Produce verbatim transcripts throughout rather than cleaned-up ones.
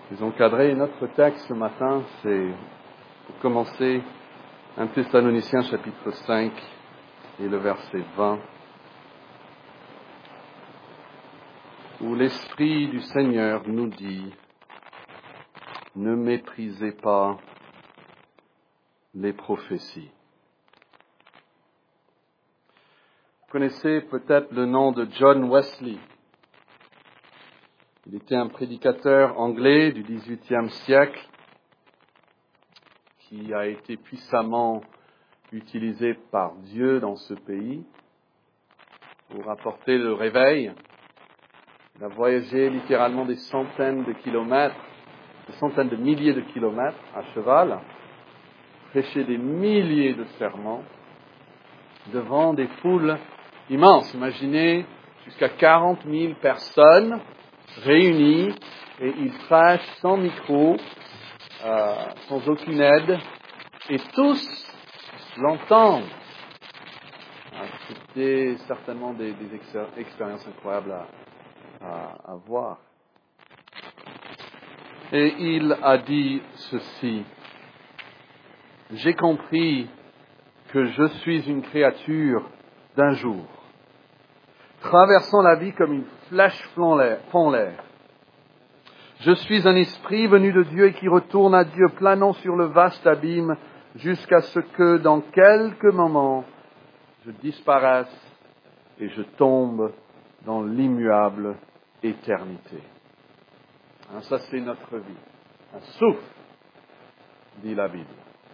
Ils ont cadré notre texte ce matin, c'est pour commencer un Thessaloniciens chapitre cinq et le verset vingt, où l'Esprit du Seigneur nous dit « Ne méprisez pas les prophéties ». Vous connaissez peut-être le nom de John Wesley. Il était un prédicateur anglais du dix-huitième siècle qui a été puissamment utilisé par Dieu dans ce pays pour apporter le réveil. Il a voyagé littéralement des centaines de kilomètres, des centaines de milliers de kilomètres à cheval, prêché des milliers de sermons devant des foules immenses. Imaginez jusqu'à quarante mille personnes réunies et il prêche sans micro, euh, sans aucune aide, et tous l'entendent. C'était certainement des, des ex- expériences incroyables à, à, à voir. Et il a dit ceci: j'ai compris que je suis une créature d'un jour, traversant la vie comme une flèche fend l'air. Je suis un esprit venu de Dieu et qui retourne à Dieu, planant sur le vaste abîme, jusqu'à ce que, dans quelques moments, je disparaisse et je tombe dans l'immuable éternité. Hein, ça, c'est notre vie. Un souffle, dit la Bible.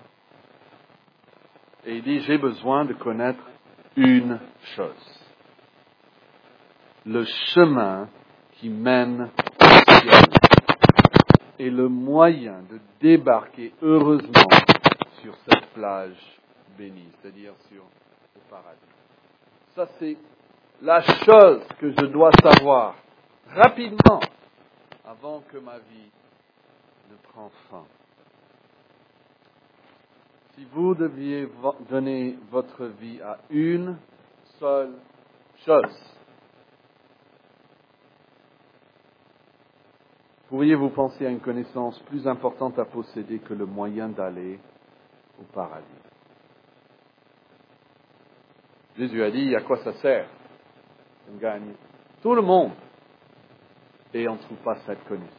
Et il dit, j'ai besoin de connaître une chose. Le chemin qui mène au ciel est le moyen de débarquer heureusement sur cette plage bénie, c'est-à-dire sur le paradis. Ça, c'est la chose que je dois savoir rapidement avant que ma vie ne prenne fin. Si vous deviez donner votre vie à une seule chose, pourriez-vous penser à une connaissance plus importante à posséder que le moyen d'aller au paradis? Jésus a dit, à quoi ça sert? On gagne tout le monde et on ne trouve pas cette connaissance.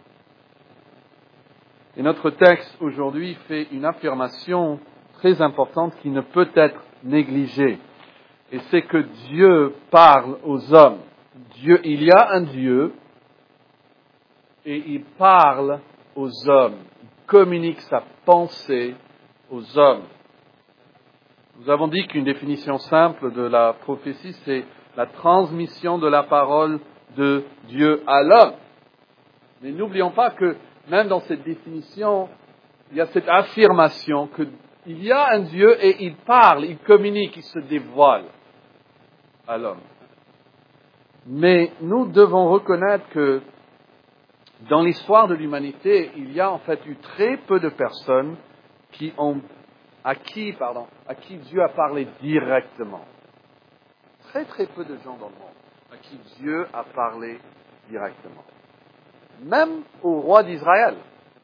Et notre texte aujourd'hui fait une affirmation très importante qui ne peut être négligée. Et c'est que Dieu parle aux hommes. Dieu, il y a un Dieu et il parle aux hommes. Il communique sa pensée aux hommes. Nous avons dit qu'une définition simple de la prophétie, c'est la transmission de la parole de Dieu à l'homme. Mais n'oublions pas que même dans cette définition, il y a cette affirmation qu'il y a un Dieu et il parle, il communique, il se dévoile à l'homme. Mais nous devons reconnaître que dans l'histoire de l'humanité, il y a en fait eu très peu de personnes qui ont, à qui, pardon, à qui Dieu a parlé directement. Très très peu de gens dans le monde à qui Dieu a parlé directement. Même au roi d'Israël.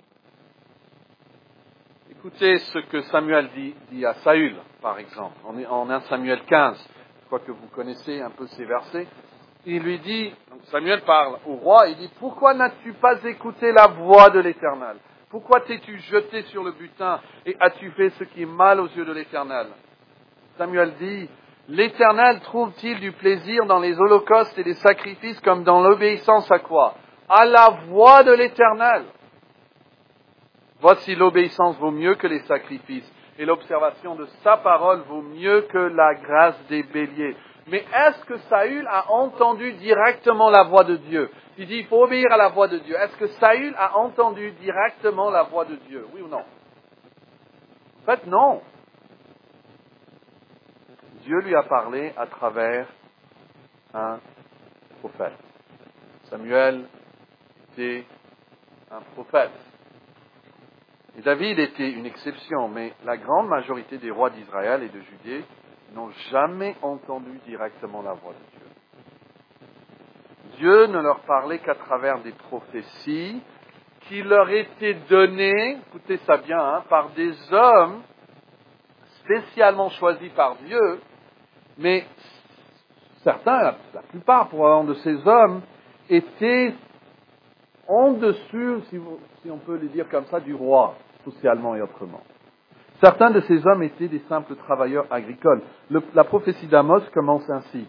Écoutez ce que Samuel dit, dit à Saül, par exemple. On est en un Samuel quinze, je crois que vous connaissez un peu ces versets. Il lui dit, donc Samuel parle au roi, il dit, pourquoi n'as-tu pas écouté la voix de l'Éternel? Pourquoi t'es-tu jeté sur le butin et as-tu fait ce qui est mal aux yeux de l'Éternel? Samuel dit, l'Éternel trouve-t-il du plaisir dans les holocaustes et les sacrifices comme dans l'obéissance à quoi? À la voix de l'Éternel. Voici l'obéissance vaut mieux que les sacrifices, et l'observation de sa parole vaut mieux que la grâce des béliers. Mais est-ce que Saül a entendu directement la voix de Dieu? Il dit, il faut obéir à la voix de Dieu. Est-ce que Saül a entendu directement la voix de Dieu? Oui ou non? En fait, non. Dieu lui a parlé à travers un prophète. Samuel était un prophète. Et David était une exception, mais la grande majorité des rois d'Israël et de Judée n'ont jamais entendu directement la voix de Dieu. Dieu ne leur parlait qu'à travers des prophéties qui leur était donné, écoutez ça bien, hein, par des hommes spécialement choisis par Dieu, mais certains, la, la plupart probablement de ces hommes, étaient en dessus, si, vous, si on peut le dire comme ça, du roi, socialement et autrement. Certains de ces hommes étaient des simples travailleurs agricoles. Le, la prophétie d'Amos commence ainsi.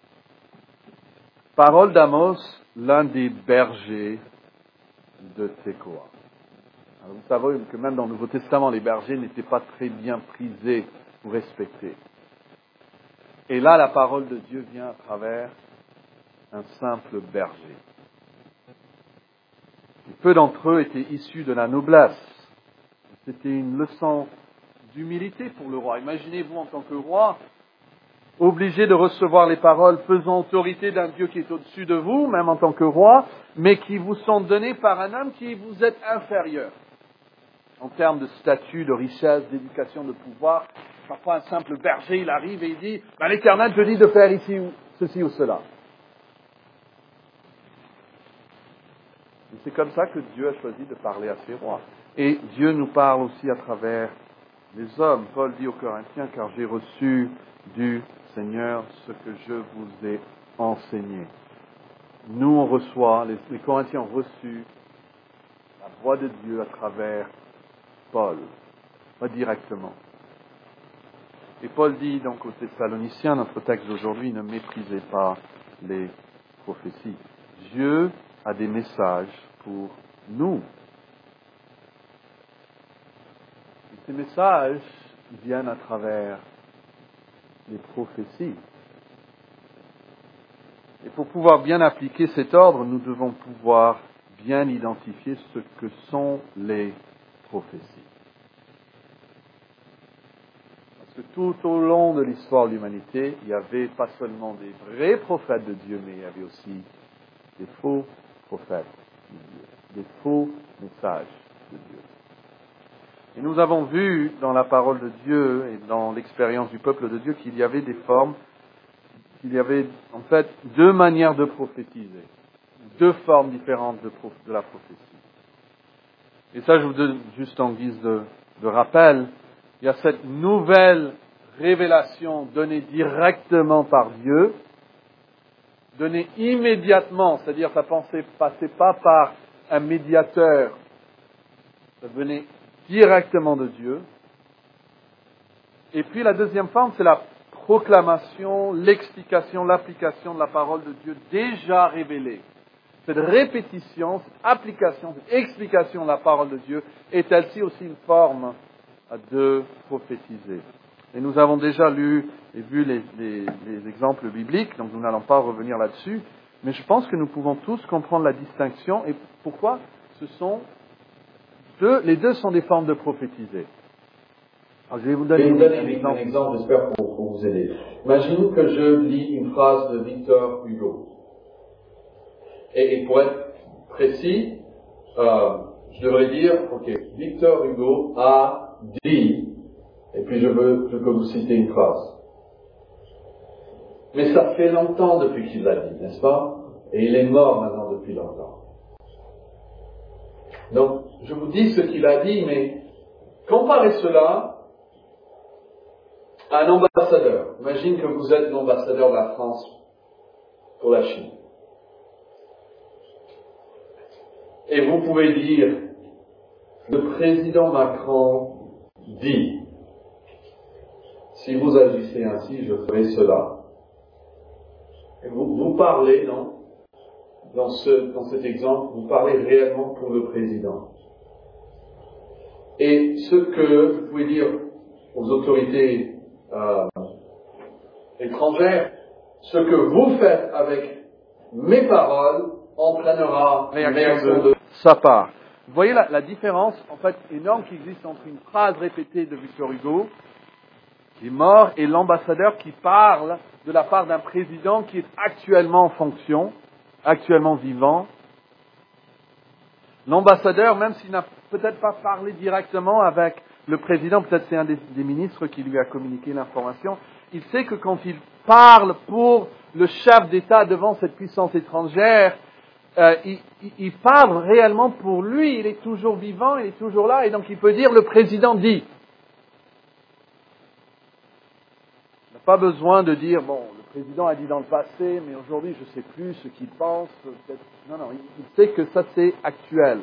Parole d'Amos, l'un des bergers de Tekoa. Alors vous savez que même dans le Nouveau Testament, les bergers n'étaient pas très bien prisés ou respectés. Et là, la parole de Dieu vient à travers un simple berger. Et peu d'entre eux étaient issus de la noblesse. C'était une leçon d'humilité pour le roi. Imaginez-vous en tant que roi, obligé de recevoir les paroles faisant autorité d'un Dieu qui est au-dessus de vous, même en tant que roi, mais qui vous sont données par un homme qui vous est inférieur. En termes de statut, de richesse, d'éducation, de pouvoir, parfois un simple berger, il arrive et il dit, ben, l'Éternel te dit de faire ici ou ceci ou cela. Et c'est comme ça que Dieu a choisi de parler à ses rois. Et Dieu nous parle aussi à travers les hommes. Paul dit aux Corinthiens, car j'ai reçu du Seigneur ce que je vous ai enseigné. Nous, on reçoit, les, les Corinthiens ont reçu la voix de Dieu à travers Paul, pas directement. Et Paul dit donc aux Thessaloniciens, notre texte d'aujourd'hui, ne méprisez pas les prophéties. Dieu a des messages pour nous. Et ces messages viennent à travers les prophéties. Et pour pouvoir bien appliquer cet ordre, nous devons pouvoir bien identifier ce que sont les prophéties. Parce que tout au long de l'histoire de l'humanité, il n'y avait pas seulement des vrais prophètes de Dieu, mais il y avait aussi des faux prophètes de Dieu, des faux messages de Dieu. Et nous avons vu dans la parole de Dieu et dans l'expérience du peuple de Dieu qu'il y avait des formes, qu'il y avait en fait deux manières de prophétiser, deux formes différentes de, prof, de la prophétie. Et ça, je vous donne juste en guise de, de rappel, il y a cette nouvelle révélation donnée directement par Dieu, donnée immédiatement, c'est-à-dire ça ne passait pas par un médiateur, ça venait directement de Dieu. Et puis la deuxième forme, c'est la proclamation, l'explication, l'application de la parole de Dieu déjà révélée. Cette répétition, cette application, cette explication de la parole de Dieu est elle-ci aussi une forme de prophétiser. Et nous avons déjà lu et vu les, les, les exemples bibliques, donc nous n'allons pas revenir là-dessus, mais je pense que nous pouvons tous comprendre la distinction et pourquoi ce sont deux, les deux sont des formes de prophétiser. Alors, je vais vous donner, vais vous donner un exemple, un exemple j'espère, pour, pour vous aider. Imaginez que je lis une phrase de Victor Hugo. Et, et pour être précis, euh, je devrais dire, ok, Victor Hugo a dit, et puis je veux, je peux vous citer une phrase. Mais ça fait longtemps depuis qu'il l'a dit, n'est-ce pas? Et il est mort maintenant depuis longtemps. Donc, je vous dis ce qu'il a dit, mais comparez cela à un ambassadeur. Imagine que vous êtes l'ambassadeur de la France pour la Chine. Et vous pouvez dire, le président Macron dit, si vous agissez ainsi, je ferai cela. Et vous, vous parlez, non? Dans, ce, dans cet exemple, vous parlez réellement pour le président. Et ce que vous pouvez dire aux autorités euh, étrangères, ce que vous faites avec mes paroles entraînera une réaction de sa part. Vous voyez la, la différence, en fait, énorme qui existe entre une phrase répétée de Victor Hugo, qui est mort, et l'ambassadeur qui parle de la part d'un président qui est actuellement en fonction, actuellement vivant. L'ambassadeur, même s'il n'a peut-être pas parlé directement avec le président, peut-être c'est un des, des ministres qui lui a communiqué l'information, il sait que quand il parle pour le chef d'État devant cette puissance étrangère, euh, il, il parle réellement pour lui, il est toujours vivant, il est toujours là, et donc il peut dire le président dit. Il n'a pas besoin de dire, bon, le président a dit dans le passé, mais aujourd'hui je ne sais plus ce qu'il pense. Peut-être... Non, non, il, il sait que ça c'est actuel.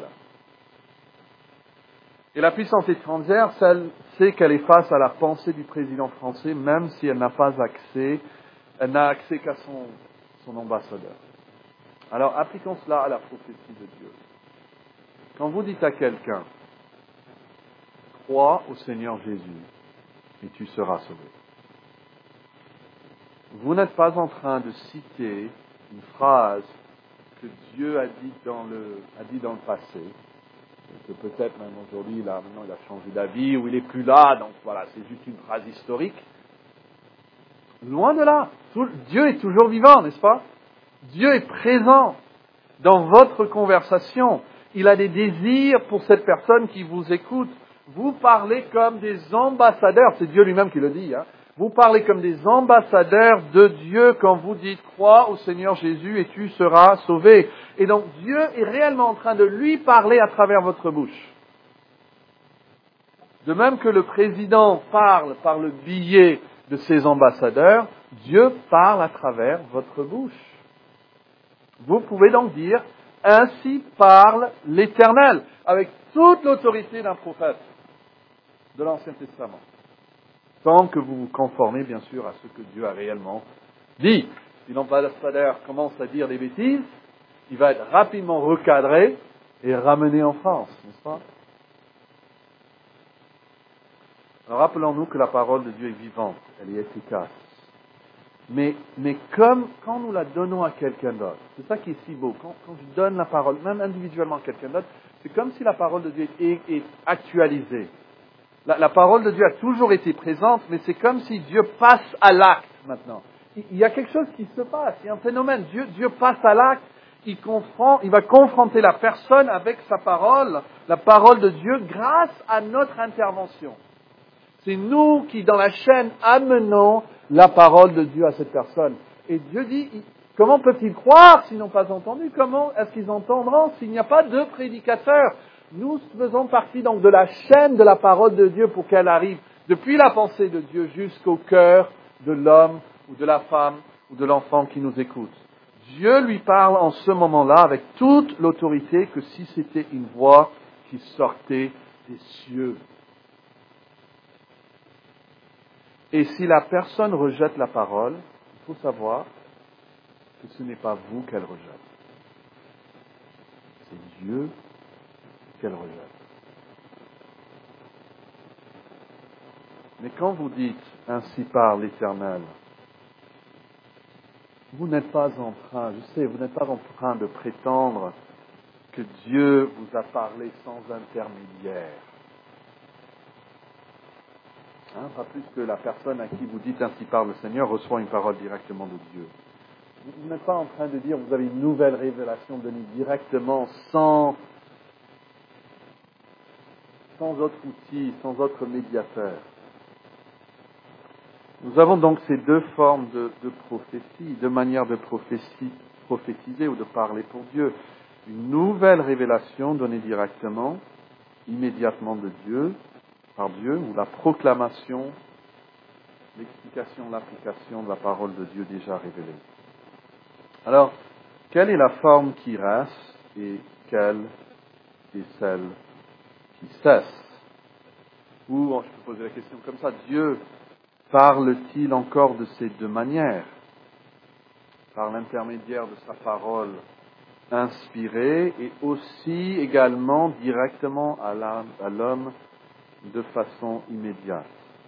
Et la puissance étrangère, celle sait qu'elle est face à la pensée du président français, même si elle n'a pas accès, elle n'a accès qu'à son, son ambassadeur. Alors, appliquons cela à la prophétie de Dieu. Quand vous dites à quelqu'un, crois au Seigneur Jésus et tu seras sauvé. Vous n'êtes pas en train de citer une phrase que Dieu a dit dans le, a dit dans le passé, que peut-être même aujourd'hui, là, maintenant il a changé d'avis, ou il est plus là, donc voilà, c'est juste une phrase historique. Loin de là. Tout, Dieu est toujours vivant, n'est-ce pas? Dieu est présent dans votre conversation. Il a des désirs pour cette personne qui vous écoute. Vous parlez comme des ambassadeurs, c'est Dieu lui-même qui le dit, hein. Vous parlez comme des ambassadeurs de Dieu quand vous dites « Crois au Seigneur Jésus et tu seras sauvé ». Et donc Dieu est réellement en train de lui parler à travers votre bouche. De même que le président parle par le biais de ses ambassadeurs, Dieu parle à travers votre bouche. Vous pouvez donc dire « Ainsi parle l'Éternel » avec toute l'autorité d'un prophète de l'Ancien Testament. Tant que vous vous conformez, bien sûr, à ce que Dieu a réellement dit. Si l'ambassadeur commence à dire des bêtises, il va être rapidement recadré et ramené en France, n'est-ce pas? Alors rappelons-nous que la parole de Dieu est vivante, elle est efficace. Mais, mais comme quand nous la donnons à quelqu'un d'autre, c'est ça qui est si beau, quand, quand je donne la parole, même individuellement à quelqu'un d'autre, c'est comme si la parole de Dieu est, est actualisée. La, la parole de Dieu a toujours été présente, mais c'est comme si Dieu passe à l'acte maintenant. Il, il y a quelque chose qui se passe, il y a un phénomène. Dieu, Dieu passe à l'acte, il, confronte, il va confronter la personne avec sa parole, la parole de Dieu, grâce à notre intervention. C'est nous qui, dans la chaîne, amenons la parole de Dieu à cette personne. Et Dieu dit, comment peut-ils croire s'ils n'ont pas entendu? Comment est-ce qu'ils entendront s'il n'y a pas de prédicateur? Nous faisons partie donc de la chaîne de la parole de Dieu pour qu'elle arrive depuis la pensée de Dieu jusqu'au cœur de l'homme ou de la femme ou de l'enfant qui nous écoute. Dieu lui parle en ce moment-là avec toute l'autorité que si c'était une voix qui sortait des cieux. Et si la personne rejette la parole, il faut savoir que ce n'est pas vous qu'elle rejette. C'est Dieu qu'elle rejette. Mais quand vous dites « Ainsi parle l'Éternel », vous n'êtes pas en train, je sais, vous n'êtes pas en train de prétendre que Dieu vous a parlé sans intermédiaire. Hein, pas plus que la personne à qui vous dites « Ainsi parle le Seigneur » reçoit une parole directement de Dieu. Vous n'êtes pas en train de dire « Vous avez une nouvelle révélation donnée directement sans... » sans autre outil, sans autre médiateur. Nous avons donc ces deux formes de, de prophétie, deux manières de prophétie, prophétiser ou de parler pour Dieu. Une nouvelle révélation donnée directement, immédiatement de Dieu, par Dieu, ou la proclamation, l'explication, l'application de la parole de Dieu déjà révélée. Alors, quelle est la forme qui reste et quelle est celle qui cesse? Ou, je peux poser la question comme ça, Dieu parle-t-il encore de ces deux manières? Par l'intermédiaire de sa parole inspirée et aussi également directement à l'homme de façon immédiate.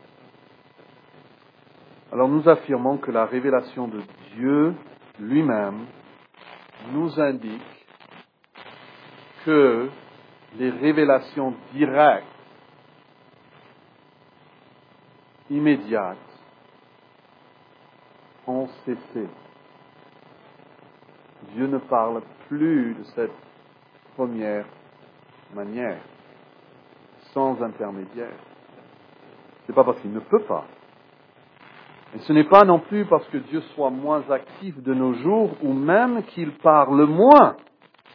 Alors nous affirmons que la révélation de Dieu lui-même nous indique que les révélations directes, immédiates, ont cessé. Dieu ne parle plus de cette première manière, sans intermédiaire. Ce n'est pas parce qu'il ne peut pas. Et ce n'est pas non plus parce que Dieu soit moins actif de nos jours, ou même qu'il parle moins.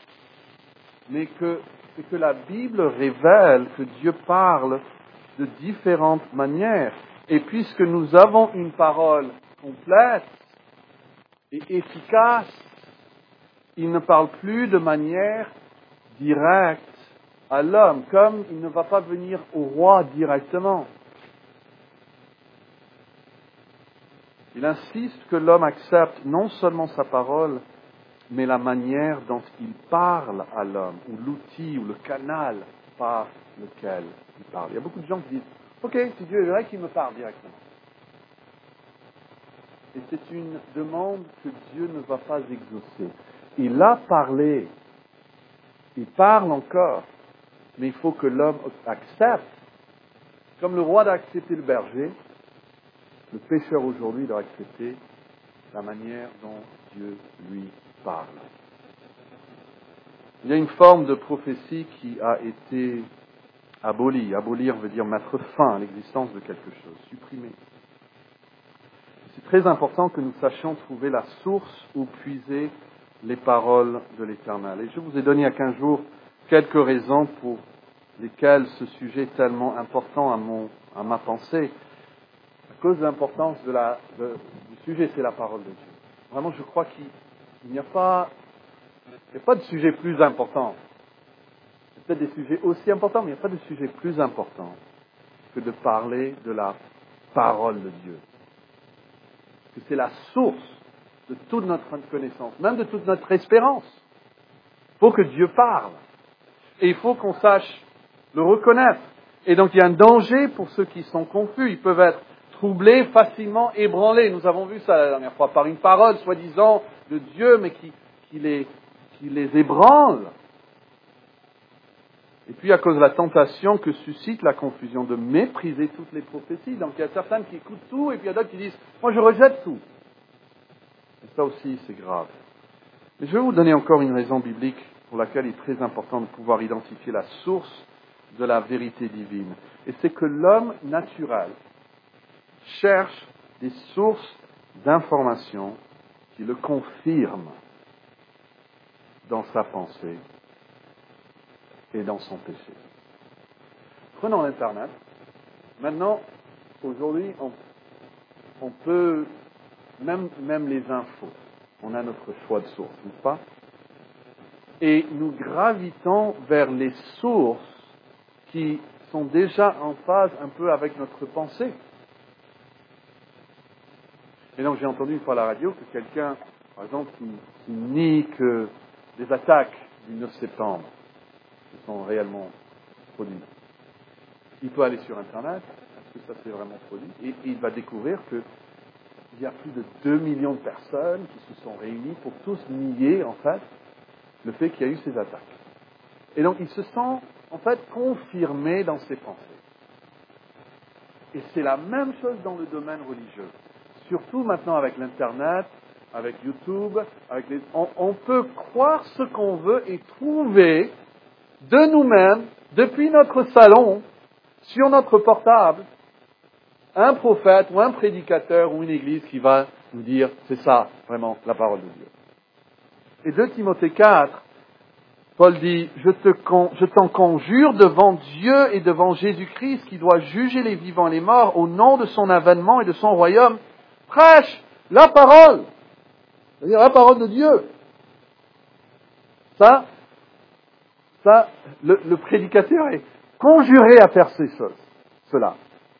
mais que c'est que la Bible révèle que Dieu parle de différentes manières. Et puisque nous avons une parole complète et efficace, il ne parle plus de manière directe à l'homme, comme il ne va pas venir au roi directement. Il insiste que l'homme accepte non seulement sa parole, mais la manière dont il parle à l'homme, ou l'outil, ou le canal par lequel il parle. Il y a beaucoup de gens qui disent « Ok, si Dieu est vrai qu'il me parle directement. » Et c'est une demande que Dieu ne va pas exaucer. Il a parlé, il parle encore, mais il faut que l'homme accepte. Comme le roi doit accepter le berger, le pécheur aujourd'hui doit accepter la manière dont Dieu lui parle. Il y a une forme de prophétie qui a été abolie. Abolir veut dire mettre fin à l'existence de quelque chose, supprimer. C'est très important que nous sachions trouver la source où puiser les paroles de l'Éternel. Et je vous ai donné il y a quinze jours quelques raisons pour lesquelles ce sujet est tellement important à, mon, à ma pensée. À cause de l'importance de la, de, du sujet, c'est la parole de Dieu. Vraiment, je crois qu'il n'y a pas, il n'y a pas de sujet plus important. Il y a peut-être des sujets aussi importants, mais il n'y a pas de sujet plus important que de parler de la parole de Dieu. Que c'est la source de toute notre connaissance, même de toute notre espérance. Il faut que Dieu parle. Et il faut qu'on sache le reconnaître. Et donc il y a un danger pour ceux qui sont confus. Ils peuvent être troublés, facilement ébranlés. Nous avons vu ça la dernière fois, par une parole soi-disant de Dieu, mais qui, qui, les, qui les ébranle. Et puis à cause de la tentation que suscite la confusion, de mépriser toutes les prophéties. Donc il y a certains qui écoutent tout, et puis il y a d'autres qui disent « moi je rejette tout ». Et ça aussi c'est grave. Mais je vais vous donner encore une raison biblique pour laquelle il est très important de pouvoir identifier la source de la vérité divine. Et c'est que l'homme naturel cherche des sources d'informations qui le confirment dans sa pensée et dans son péché. Prenons l'Internet. Maintenant, aujourd'hui, on, on peut, même, même les infos, on a notre choix de source, n'est-ce pas? Et nous gravitons vers les sources qui sont déjà en phase un peu avec notre pensée. Et donc j'ai entendu une fois à la radio que quelqu'un, par exemple, qui, qui nie que les attaques du neuf septembre se sont réellement produites. Il peut aller sur Internet, est-ce que ça s'est vraiment produit, et, et il va découvrir qu'il y a plus de deux millions de personnes qui se sont réunies pour tous nier, en fait, le fait qu'il y a eu ces attaques. Et donc il se sent, en fait, confirmé dans ses pensées. Et c'est la même chose dans le domaine religieux. Surtout maintenant avec l'Internet, avec YouTube, avec les... on, on peut croire ce qu'on veut et trouver de nous-mêmes, depuis notre salon, sur notre portable, un prophète ou un prédicateur ou une église qui va nous dire c'est ça vraiment la parole de Dieu. Et deux Timothée quatre, Paul dit je, te con, je t'en conjure devant Dieu et devant Jésus-Christ qui doit juger les vivants et les morts au nom de son avènement et de son royaume. Prêche la parole, c'est-à-dire la parole de Dieu. Ça, ça, le, le prédicateur est conjuré à faire ces choses, cela.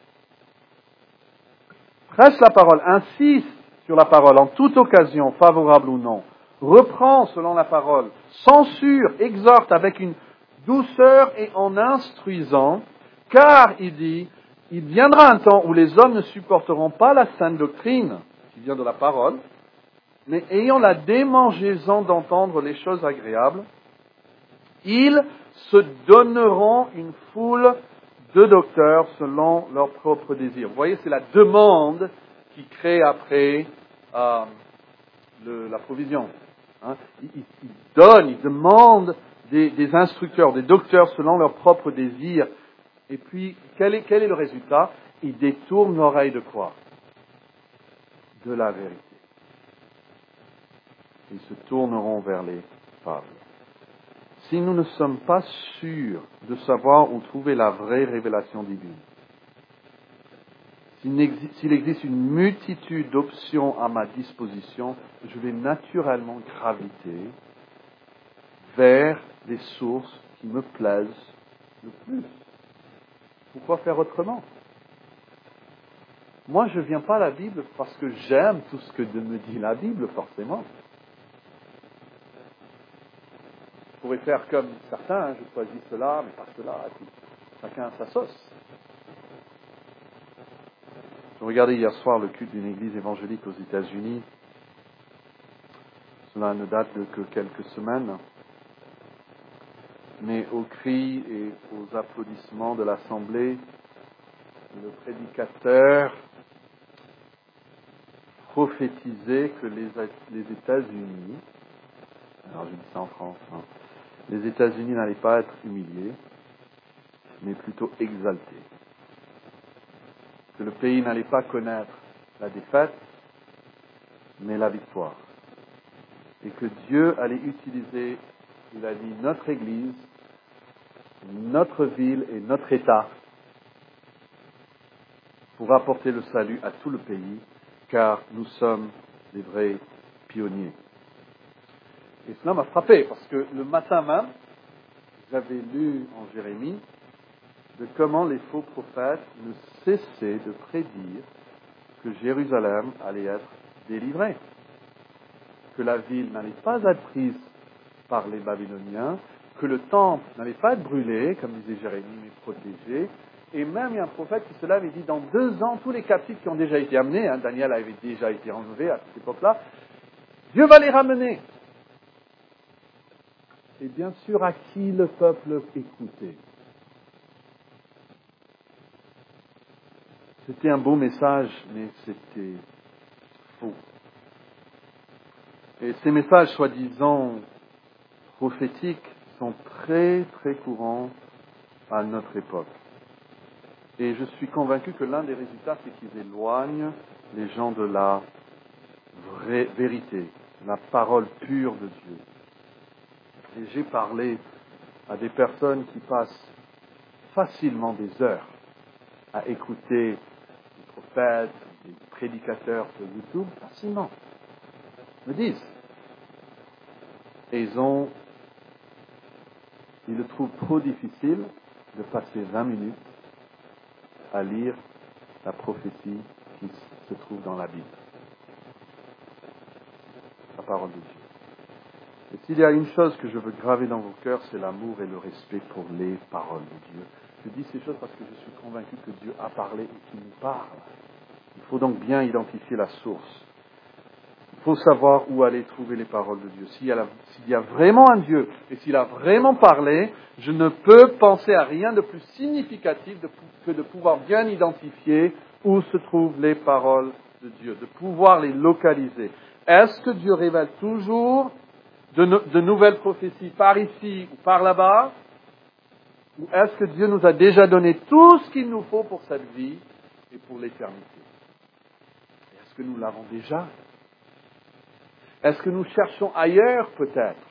Prêche la parole, insiste sur la parole en toute occasion, favorable ou non. Reprend selon la parole, censure, exhorte avec une douceur et en instruisant, car, il dit, il viendra un temps où les hommes ne supporteront pas la sainte doctrine, qui vient de la parole, mais ayant la démangeaison d'entendre les choses agréables, ils se donneront une foule de docteurs selon leurs propres désirs. Vous voyez, c'est la demande qui crée après euh, le, la provision. Hein. Ils, ils, ils donnent, ils demandent des, des instructeurs, des docteurs selon leurs propres désirs. Et puis, quel est, quel est le résultat? Ils détournent l'oreille de quoi? De la vérité. Ils se tourneront vers les fables. si nous ne sommes pas sûrs de savoir où trouver la vraie révélation divine, s'il existe, s'il existe une multitude d'options à ma disposition, je vais naturellement graviter vers les sources qui me plaisent le plus. Pourquoi faire autrement? Moi, je ne viens pas à la Bible parce que j'aime tout ce que me dit la Bible, forcément. Je pourrais faire comme certains, hein, je choisis cela, mais pas cela, et puis chacun a sa sauce. Je regardais hier soir le culte d'une église évangélique aux États-Unis. Cela ne date de que quelques semaines. Mais aux cris et aux applaudissements de l'assemblée, le prédicateur prophétisait que les, les États-Unis, alors je dis ça en France, hein, les États-Unis n'allaient pas être humiliés, mais plutôt exaltés. Que le pays n'allait pas connaître la défaite, mais la victoire. Et que Dieu allait utiliser, il a dit, notre Église, notre ville et notre État pour apporter le salut à tout le pays, car nous sommes les vrais pionniers. Et cela m'a frappé, parce que le matin même, j'avais lu en Jérémie de comment les faux prophètes ne cessaient de prédire que Jérusalem allait être délivrée, que la ville n'allait pas être prise par les Babyloniens, que le temple n'allait pas être brûlé, comme disait Jérémie, mais protégé. Et même il y a un prophète qui se lève et dit, dans deux ans, tous les captifs qui ont déjà été amenés, hein, Daniel avait déjà été enlevé à cette époque-là, Dieu va les ramener. Et bien sûr, à qui le peuple écoutait? C'était un beau message, mais c'était faux. Et ces messages, soi-disant prophétiques, sont très, très courants à notre époque. Et je suis convaincu que l'un des résultats, c'est qu'ils éloignent les gens de la vraie vérité, la parole pure de Dieu. Et j'ai parlé à des personnes qui passent facilement des heures à écouter des prophètes, des prédicateurs sur YouTube, facilement, me disent. Et ils ont, ils le trouvent trop difficile de passer vingt minutes à lire la prophétie qui se trouve dans la Bible. La parole de Dieu. Et s'il y a une chose que je veux graver dans vos cœurs, c'est l'amour et le respect pour les paroles de Dieu. Je dis ces choses parce que je suis convaincu que Dieu a parlé et qu'il nous parle. Il faut donc bien identifier la source. Il faut savoir où aller trouver les paroles de Dieu. S'il y a, s'il y a vraiment un Dieu et s'il a vraiment parlé, je ne peux penser à rien de plus significatif de, que de pouvoir bien identifier où se trouvent les paroles de Dieu, de pouvoir les localiser. Est-ce que Dieu révèle toujours de, no, de nouvelles prophéties par ici ou par là-bas? Ou est-ce que Dieu nous a déjà donné tout ce qu'il nous faut pour cette vie et pour l'éternité? Est-ce que nous l'avons déjà? Est-ce que nous cherchons ailleurs, peut-être,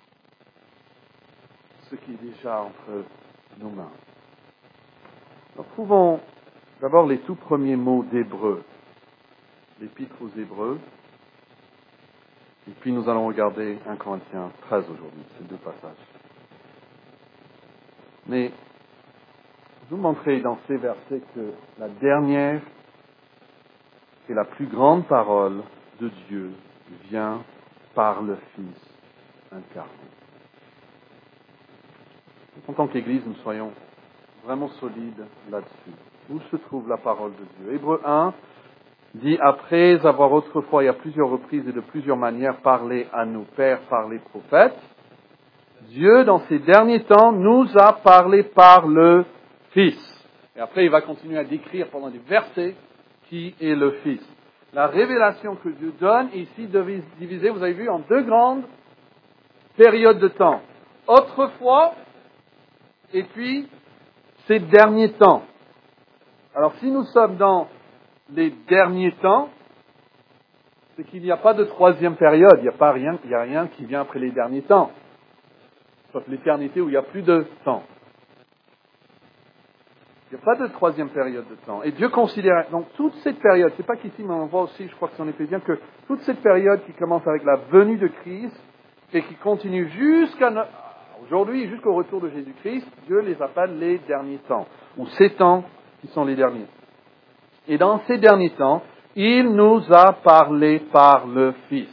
ce qui est déjà entre nos mains? Nous trouvons d'abord les tout premiers mots d'Hébreu, l'épître aux Hébreux, et puis nous allons regarder un Corinthiens treize aujourd'hui, ces deux passages. Mais je vous montrerai dans ces versets que la dernière et la plus grande parole de Dieu vient par le Fils incarné. En tant qu'Église, nous soyons vraiment solides là-dessus. Où se trouve la parole de Dieu? Hébreux un dit, après avoir autrefois et à plusieurs reprises et de plusieurs manières parlé à nos pères par les prophètes, Dieu, dans ces derniers temps, nous a parlé par le Fils. Et après, il va continuer à décrire pendant des versets qui est le Fils. La révélation que Dieu donne est ici divisée, vous avez vu, en deux grandes périodes de temps. Autrefois, et puis ces derniers temps. Alors, si nous sommes dans les derniers temps, c'est qu'il n'y a pas de troisième période, il n'y a pas rien, il n'y a rien qui vient après les derniers temps. sauf l'éternité où il n'y a plus de temps. Il n'y a pas de troisième période de temps. Et Dieu considère, donc toute cette période, c'est pas qu'ici, mais on voit aussi, je crois que c'est en Éphésiens, que toute cette période qui commence avec la venue de Christ et qui continue jusqu'à no- aujourd'hui, jusqu'au retour de Jésus-Christ, Dieu les appelle les derniers temps, ou ces temps qui sont les derniers. Et dans ces derniers temps, il nous a parlé par le Fils.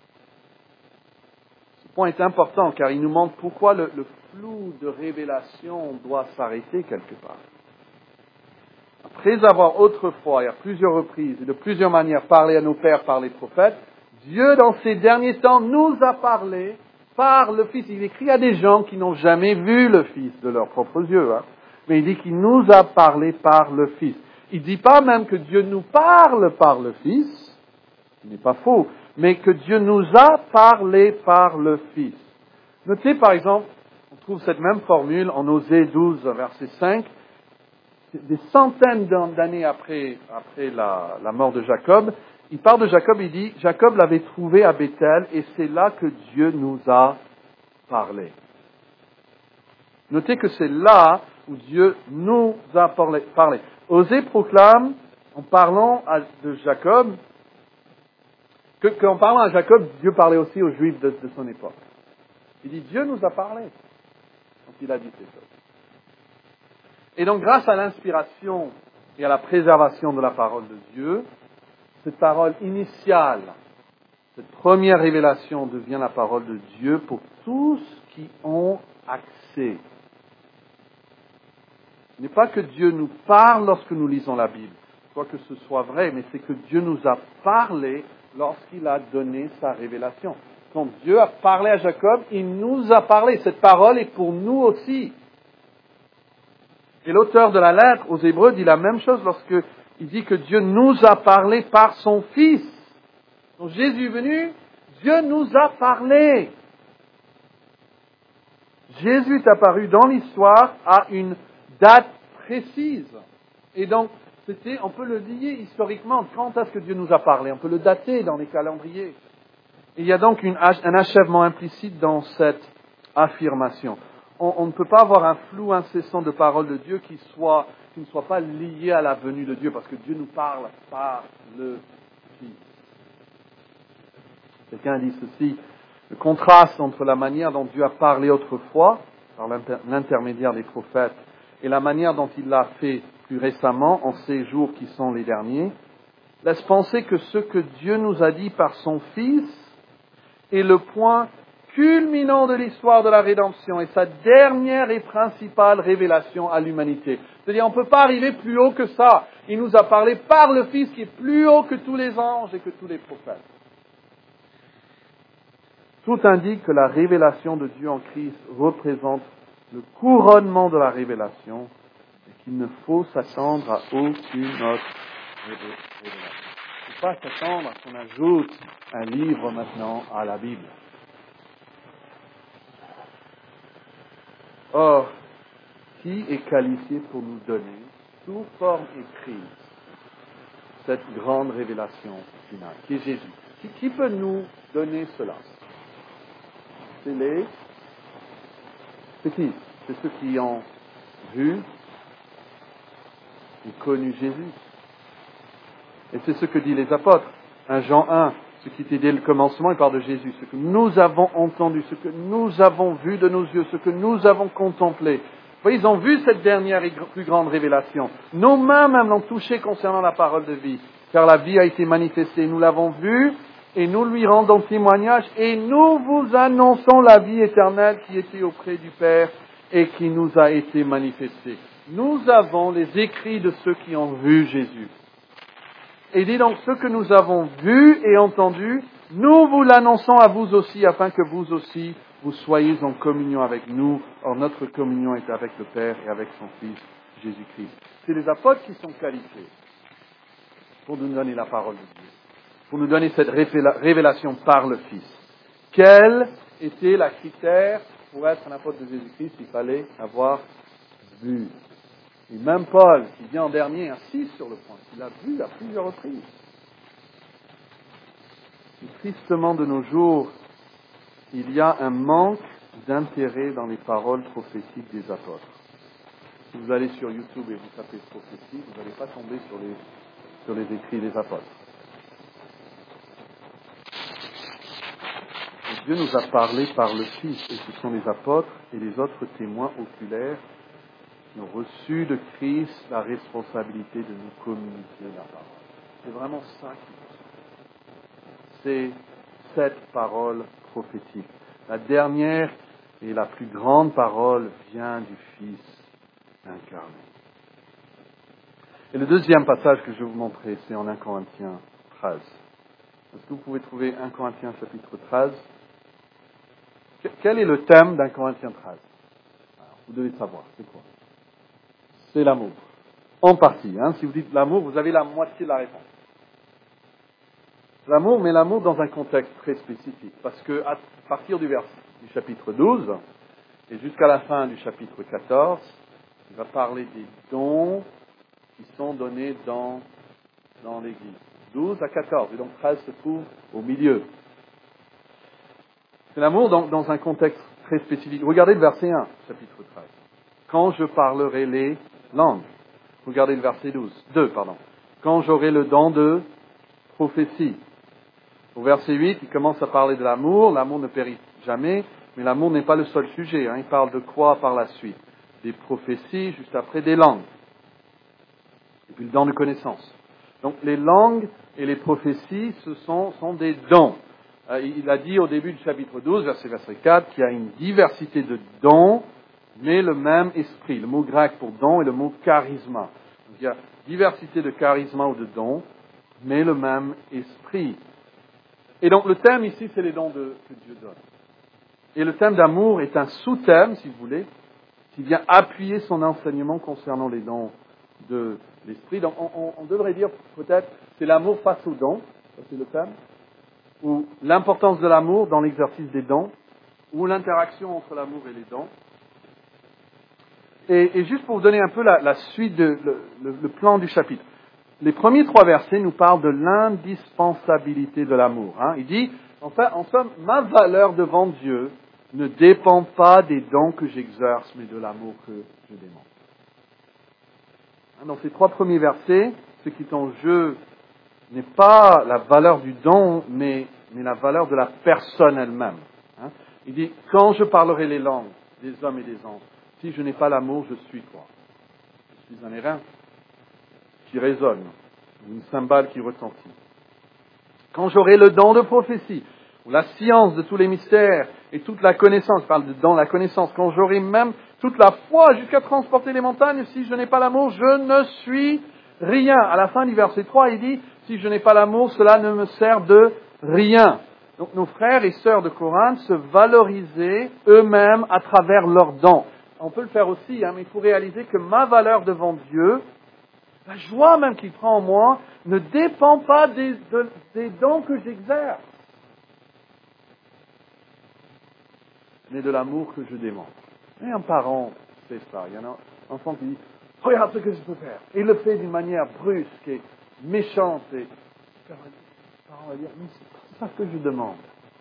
Ce point est important car il nous montre pourquoi le, le flou de révélation doit s'arrêter quelque part. Après avoir autrefois, et à plusieurs reprises et de plusieurs manières, parlé à nos pères par les prophètes, Dieu, dans ces derniers temps, nous a parlé par le Fils. Il écrit à des gens qui n'ont jamais vu le Fils de leurs propres yeux, hein, mais il dit qu'il nous a parlé par le Fils. Il ne dit pas même que Dieu nous parle par le Fils, ce n'est pas faux, mais que Dieu nous a parlé par le Fils. Notez par exemple, on trouve cette même formule en Osée douze, verset cinq, des centaines d'années après, après la, la mort de Jacob, il parle de Jacob, il dit, Jacob l'avait trouvé à Bethel et c'est là que Dieu nous a parlé. Notez que c'est là où Dieu nous a parlé. parlé. Osée proclame, en parlant à, de Jacob, que, qu'en parlant à Jacob, Dieu parlait aussi aux Juifs de, de son époque. Il dit, Dieu nous a parlé quand il a dit ces choses. Et donc, grâce à l'inspiration et à la préservation de la parole de Dieu, cette parole initiale, cette première révélation devient la parole de Dieu pour tous qui ont accès. Ce n'est pas que Dieu nous parle lorsque nous lisons la Bible, quoi que ce soit vrai, mais c'est que Dieu nous a parlé lorsqu'il a donné sa révélation. Quand Dieu a parlé à Jacob, il nous a parlé. Cette parole est pour nous aussi. Et l'auteur de la lettre aux Hébreux dit la même chose lorsqu'il dit que Dieu nous a parlé par son Fils. Donc Jésus est venu, Dieu nous a parlé. Jésus est apparu dans l'histoire à une date précise. Et donc, c'était, on peut le lier historiquement. Quand est-ce que Dieu nous a parlé? On peut le dater dans les calendriers. Et il y a donc une, un achèvement implicite dans cette affirmation. On, on ne peut pas avoir un flou incessant de paroles de Dieu qui, soit, qui ne soit pas lié à la venue de Dieu, parce que Dieu nous parle par le Fils. Quelqu'un dit ceci, le contraste entre la manière dont Dieu a parlé autrefois, par l'inter- l'intermédiaire des prophètes, et la manière dont il l'a fait plus récemment, en ces jours qui sont les derniers, laisse penser que ce que Dieu nous a dit par son Fils est le point culminant de l'histoire de la rédemption et sa dernière et principale révélation à l'humanité. C'est-à-dire, on ne peut pas arriver plus haut que ça. Il nous a parlé par le Fils qui est plus haut que tous les anges et que tous les prophètes. Tout indique que la révélation de Dieu en Christ représente le couronnement de la révélation et qu'il ne faut s'attendre à aucune autre révélation. Il ne faut pas s'attendre à ce qu'on ajoute un livre maintenant à la Bible. Or, qui est qualifié pour nous donner, sous forme écrite, cette grande révélation finale, qui est Jésus? Qui, qui peut nous donner cela? C'est les... C'est qui? C'est ceux qui ont vu et connu Jésus. Et c'est ce que disent les apôtres. un Jean un, ce qui était dès le commencement, il parle de Jésus. Ce que nous avons entendu, ce que nous avons vu de nos yeux, ce que nous avons contemplé. Vous voyez, ils ont vu cette dernière et plus grande révélation. Nos mains même l'ont touché concernant la parole de vie. Car la vie a été manifestée. Nous l'avons vue et nous lui rendons témoignage et nous vous annonçons la vie éternelle qui était auprès du Père et qui nous a été manifestée. Nous avons les écrits de ceux qui ont vu Jésus. Et dit donc, ce que nous avons vu et entendu, nous vous l'annonçons à vous aussi, afin que vous aussi, vous soyez en communion avec nous. Or, notre communion est avec le Père et avec son Fils, Jésus-Christ. C'est les apôtres qui sont qualifiés pour nous donner la parole de Dieu, pour nous donner cette révélation par le Fils. Quel était le critère pour être un apôtre de Jésus-Christ? Il fallait avoir vu. Et même Paul, qui vient en dernier, insiste sur le point. Il l'a vu à plusieurs reprises. Et tristement de nos jours, il y a un manque d'intérêt dans les paroles prophétiques des apôtres. Si vous allez sur YouTube et vous tapez prophétie, vous n'allez pas tomber sur les, sur les écrits des apôtres. Et Dieu nous a parlé par le Fils, et ce sont les apôtres et les autres témoins oculaires qui ont reçu de Christ la responsabilité de nous communiquer la parole. C'est vraiment ça qui nous c'est cette parole prophétique. La dernière et la plus grande parole vient du Fils incarné. Et le deuxième passage que je vais vous montrer, c'est en premier Corinthiens treize. Est-ce que vous pouvez trouver premier Corinthiens chapitre treize? Quel est le thème d'un Corinthiens treize? Alors, vous devez savoir, c'est quoi? C'est l'amour. En partie. Hein. Si vous dites l'amour, vous avez la moitié de la réponse. L'amour, mais l'amour dans un contexte très spécifique. Parce que à partir du, vers, du chapitre douze et jusqu'à la fin du chapitre quatorze, il va parler des dons qui sont donnés dans, dans l'Église. douze à quatorze, et donc treize se trouve au milieu. C'est l'amour dans, dans un contexte très spécifique. Regardez le verset un, chapitre treize. Quand je parlerai les langues. Regardez le verset douze, deux, pardon. Quand j'aurai le don de prophétie. Au verset huit, il commence à parler de l'amour. L'amour ne périt jamais, mais l'amour n'est pas le seul sujet. Hein. Il parle de quoi par la suite? Des prophéties, juste après des langues. Et puis le don de connaissance. Donc les langues et les prophéties, ce sont, sont des dons. Euh, il a dit au début du chapitre douze, verset, verset quatre, qu'il y a une diversité de dons, mais le même esprit. Le mot grec pour don est le mot charisma. Donc il y a diversité de charisma ou de dons, mais le même esprit. Et donc le thème ici, c'est les dons de, que Dieu donne. Et le thème d'amour est un sous-thème, si vous voulez, qui vient appuyer son enseignement concernant les dons de l'esprit. Donc on, on, on devrait dire peut-être, c'est l'amour face aux dons, ça c'est le thème, ou l'importance de l'amour dans l'exercice des dons, ou l'interaction entre l'amour et les dons. Et, et juste pour vous donner un peu la, la suite, de, le, le, le plan du chapitre. Les premiers trois versets nous parlent de l'indispensabilité de l'amour. Hein. Il dit, enfin, en somme, ma valeur devant Dieu ne dépend pas des dons que j'exerce, mais de l'amour que je démontre. Hein, dans ces trois premiers versets, ce qui est en jeu n'est pas la valeur du don, mais, mais la valeur de la personne elle-même. Hein. Il dit, quand je parlerai les langues des hommes et des anges, si je n'ai pas l'amour, je suis quoi? Je suis un airain qui résonne, ou une cymbale qui retentit. Quand j'aurai le don de prophétie, ou la science de tous les mystères, et toute la connaissance, je parle de don, la connaissance, quand j'aurai même toute la foi jusqu'à transporter les montagnes, si je n'ai pas l'amour, je ne suis rien. À la fin du verset trois, il dit, si je n'ai pas l'amour, cela ne me sert de rien. Donc nos frères et sœurs de Corinthe se valorisaient eux-mêmes à travers leurs dons. On peut le faire aussi, hein, mais il faut réaliser que ma valeur devant Dieu, la joie même qu'il prend en moi, ne dépend pas des, de, des dons que j'exerce, mais de l'amour que je démontre. Et un parent fait ça. Il y en a un enfant qui dit, regarde ce que je peux faire. Et il le fait d'une manière brusque et méchante. Et le parent va dire, mais c'est pas ce que je demande.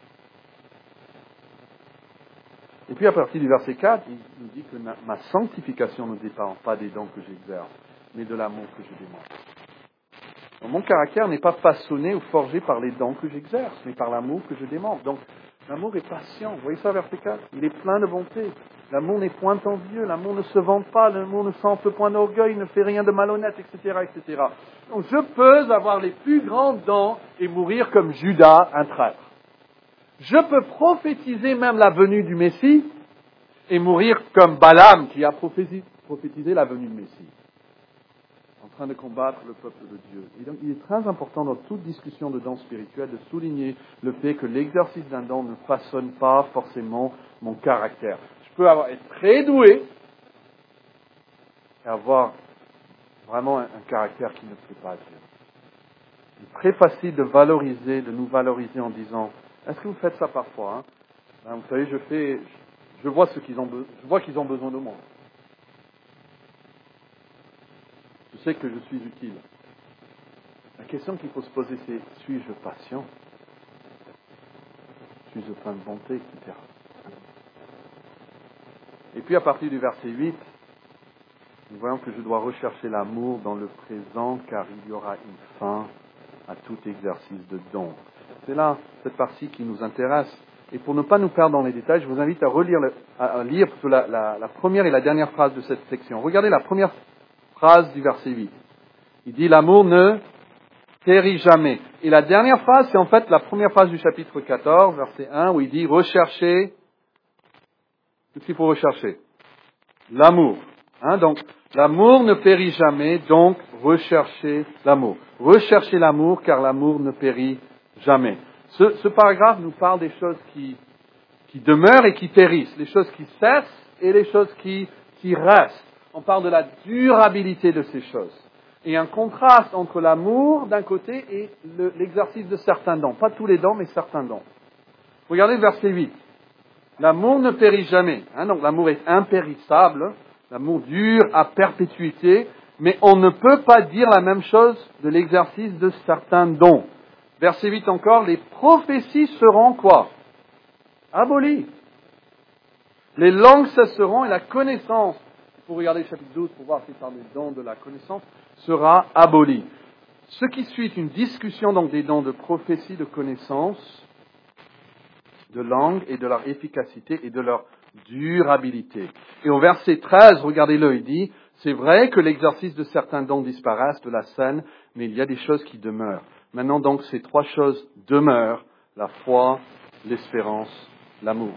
Et puis à partir du verset quatre, il nous dit que ma, ma sanctification ne dépend pas des dons que j'exerce, mais de l'amour que je démontre. Donc, mon caractère n'est pas façonné ou forgé par les dons que j'exerce, mais par l'amour que je démontre. Donc, l'amour est patient. Vous voyez ça, verset quatre? Il est plein de bonté. L'amour n'est point envieux. L'amour ne se vante pas. L'amour ne s'enfle point d'orgueil. Ne fait rien de malhonnête, et cetera, et cetera. Donc, je peux avoir les plus grands dons et mourir comme Judas, un traître. Je peux prophétiser même la venue du Messie et mourir comme Balaam qui a prophétisé la venue du Messie, en train de combattre le peuple de Dieu. Et donc, il est très important dans toute discussion de dons spirituels de souligner le fait que l'exercice d'un don ne façonne pas forcément mon caractère. Je peux avoir, être très doué et avoir vraiment un, un caractère qui ne plaît pas à Dieu. C'est très facile de valoriser, de nous valoriser en disant, est-ce que vous faites ça parfois, hein? Ben, vous savez, je fais, je vois ce qu'ils ont besoin, je vois qu'ils ont besoin de moi. Je sais que je suis utile. La question qu'il faut se poser, c'est, suis-je patient? Suis-je plein de bonté, et cetera. Et puis à partir du verset huit, nous voyons que je dois rechercher l'amour dans le présent, car il y aura une fin à tout exercice de don. C'est là cette partie qui nous intéresse. Et pour ne pas nous perdre dans les détails, je vous invite à relire, le, à, à lire plutôt la, la, la première et la dernière phrase de cette section. Regardez la première phrase du verset huit. Il dit « L'amour ne périt jamais ». Et la dernière phrase, c'est en fait la première phrase du chapitre quatorze, verset un, où il dit « Recherchez ». Qu'est-ce qu'il faut rechercher? L'amour. Hein, donc, l'amour ne périt jamais, donc recherchez l'amour. Recherchez l'amour, car l'amour ne périt jamais. Ce, ce paragraphe nous parle des choses qui, qui demeurent et qui périssent, les choses qui cessent et les choses qui, qui restent. On parle de la durabilité de ces choses. Et un contraste entre l'amour d'un côté et le, l'exercice de certains dons. Pas tous les dons, mais certains dons. Regardez le verset huit. L'amour ne périt jamais. Hein, donc l'amour est impérissable. L'amour dure à perpétuité. Mais on ne peut pas dire la même chose de l'exercice de certains dons. Verset huit encore, les prophéties seront quoi? Abolies. Les langues cesseront et la connaissance, il faut regarder le chapitre douze pour voir si par des dons de la connaissance, sera abolie. Ce qui suit une discussion donc des dons de prophétie, de connaissance, de langue et de leur efficacité et de leur durabilité. Et au verset treize, regardez-le, il dit, c'est vrai que l'exercice de certains dons disparaissent de la scène, mais il y a des choses qui demeurent. Maintenant donc, ces trois choses demeurent, la foi, l'espérance, l'amour.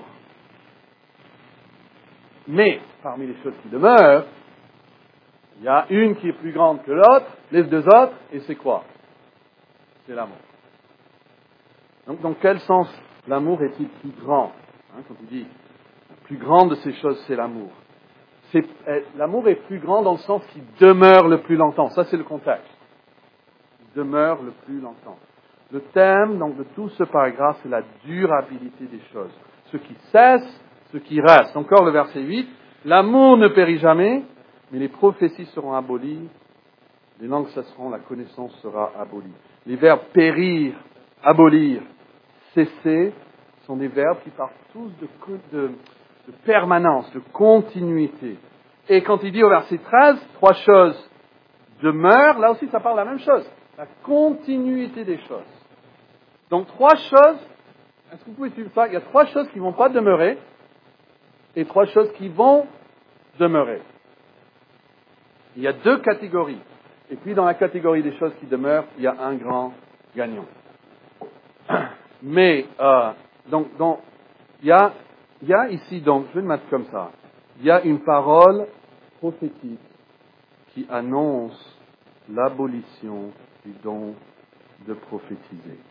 Mais, parmi les choses qui demeurent, il y a une qui est plus grande que l'autre, les deux autres, et c'est quoi? C'est l'amour. Donc, dans quel sens l'amour est-il plus grand? Hein, quand il dit, la plus grande de ces choses, c'est l'amour. C'est, l'amour est plus grand dans le sens qu'il demeure le plus longtemps. Ça, c'est le contexte. Il demeure le plus longtemps. Le thème, donc, de tout ce paragraphe, c'est la durabilité des choses. Ce qui cesse, ce qui reste. Encore le verset huit. L'amour ne périt jamais, mais les prophéties seront abolies, les langues cesseront, la connaissance sera abolie. Les verbes périr, abolir, cesser, sont des verbes qui parlent tous de, de, de permanence, de continuité. Et quand il dit au verset treize, trois choses demeurent, là aussi ça parle de la même chose, la continuité des choses. Donc trois choses, est-ce que vous pouvez suivre ça? Il y a trois choses qui ne vont pas demeurer et trois choses qui vont demeurer. Il y a deux catégories. Et puis dans la catégorie des choses qui demeurent, il y a un grand gagnant. Mais, euh, donc, donc il, y a, il y a ici, donc, je vais le mettre comme ça, il y a une parole prophétique qui annonce l'abolition du don de prophétiser.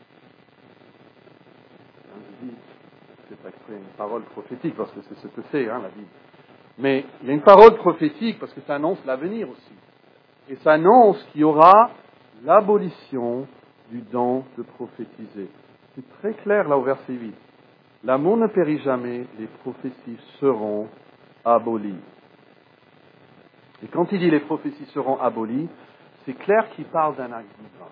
Je dis, c'est exprès une parole prophétique, parce que c'est ce que c'est, hein, la Bible. Mais il y a une parole prophétique, parce que ça annonce l'avenir aussi. Et ça annonce qu'il y aura l'abolition du don de prophétiser. C'est très clair là au verset huit. L'amour ne périt jamais, les prophéties seront abolies. Et quand il dit les prophéties seront abolies, c'est clair qu'il parle d'un acte divin.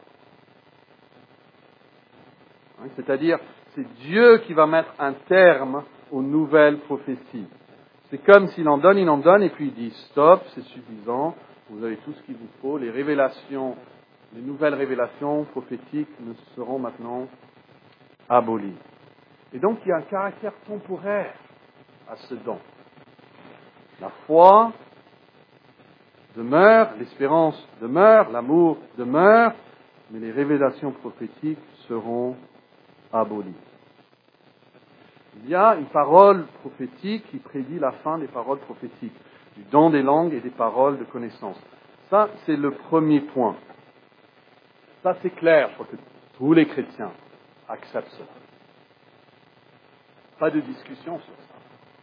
Hein, c'est-à-dire, c'est Dieu qui va mettre un terme aux nouvelles prophéties. C'est comme s'il en donne, il en donne, et puis il dit stop, c'est suffisant, vous avez tout ce qu'il vous faut, les révélations, les nouvelles révélations prophétiques ne seront maintenant abolies. Et donc il y a un caractère temporaire à ce don. La foi demeure, l'espérance demeure, l'amour demeure, mais les révélations prophétiques seront abolies. Il y a une parole prophétique qui prédit la fin des paroles prophétiques, du don des langues et des paroles de connaissance. Ça, c'est le premier point. Ça, c'est clair. Je crois que tous les chrétiens acceptent cela. Pas de discussion sur ça.